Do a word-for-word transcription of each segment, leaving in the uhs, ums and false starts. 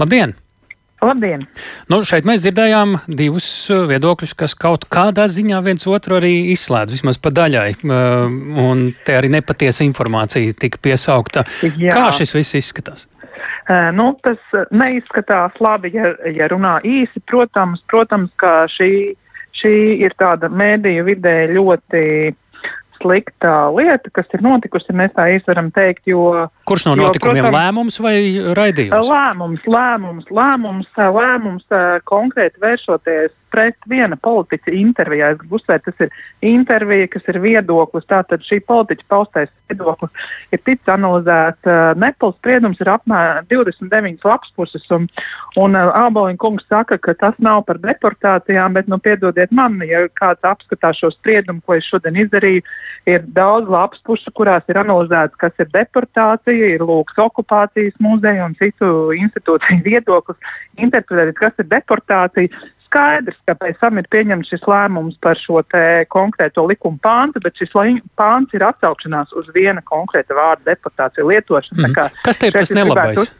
Labdien! Labdien! Nu, šeit mēs dzirdējām divus viedokļus, kas kaut kādā ziņā viens otru arī izslēdz, vismaz pa daļai, un te arī nepatiesa informācija tika piesaukta. Jā. Kā šis viss izskatās? Uh, nu, tas neizskatās labi, ja, ja runā īsi. Protams, protams ka šī, šī ir tāda mēdīju vidē ļoti slikta lieta, kas ir notikusi, mēs tā īsti varam teikt, jo... Kurš no notikumiem, jo, protams, lēmums vai raidījums? Lēmums, lēmums, lēmums, lēmums konkrēti vēršoties pret viena politiķa intervijā. Es gribu uzsvērt, tas ir intervija, kas ir viedoklis. Tātad šī politiķa paustais viedoklis ir ticis analizēts. Nepols spriedums ir apmēram divdesmit deviņas lapspuses, un, un Āboliņa kungs saka, ka tas nav par deportācijām, bet, nu, piedodiet man, ja kāds apskatās šo spriedumu, ko es šodien izdarīju, ir daudz lapspušu, kurās ir analizēts, kas ir deportācija, ir lūks okupācijas muzeja un citu institūciju viedoklis, interpretēt, kas ir deportācija. Skaidrs, ka pēc tam ir pieņemts šis lēmums par šo konkrēto likuma pāntu, bet šis pāns ir atsaukšanās uz viena konkrēta vārda deportāciju lietošanu. Mm. Kas te ir tas nelabais?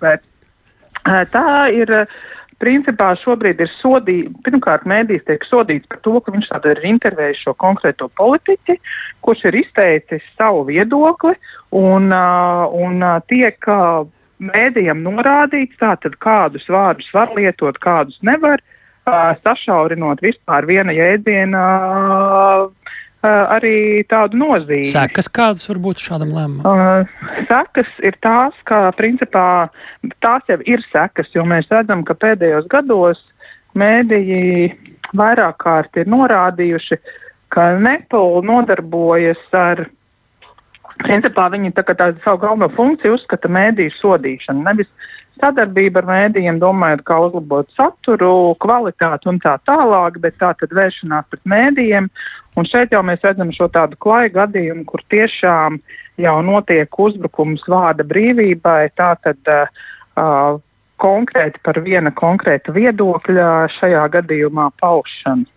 Tā ir, principā šobrīd ir sodīts, pirmkārt mēdīs tiek sodīts par to, ka viņš tātad ir intervējis šo konkrēto politiķi, kurš ir izteicis savu viedokli un, un tiek mēdījam norādīts, tātad kādus vārdus var lietot, kādus nevar. Uh, sašaurinot vispār viena jēdziena uh, uh, arī tādu nozīmi. Sekas kādas var būt šādam lēmumam? Uh, sekas ir tās, ka principā tās jau ir sekas, jo mēs redzam, ka pēdējos gados mēdīji vairāk kārt ir norādījuši, ka Nepal nodarbojas ar, principā viņi tā kā tādu savu galveno funkciju uzskata mēdīju sodīšanu, nevis sadarbība ar mēdījiem, domājot, kā uzlabot saturu, kvalitāti un tā tālāk, bet tā tad vēršanās pret mēdījiem. Un šeit jau mēs redzam šo tādu klaju gadījumu, kur tiešām jau notiek uzbrukums vārda brīvībai, tā tad uh, konkrēti par viena konkrēta viedokļa šajā gadījumā paušanu.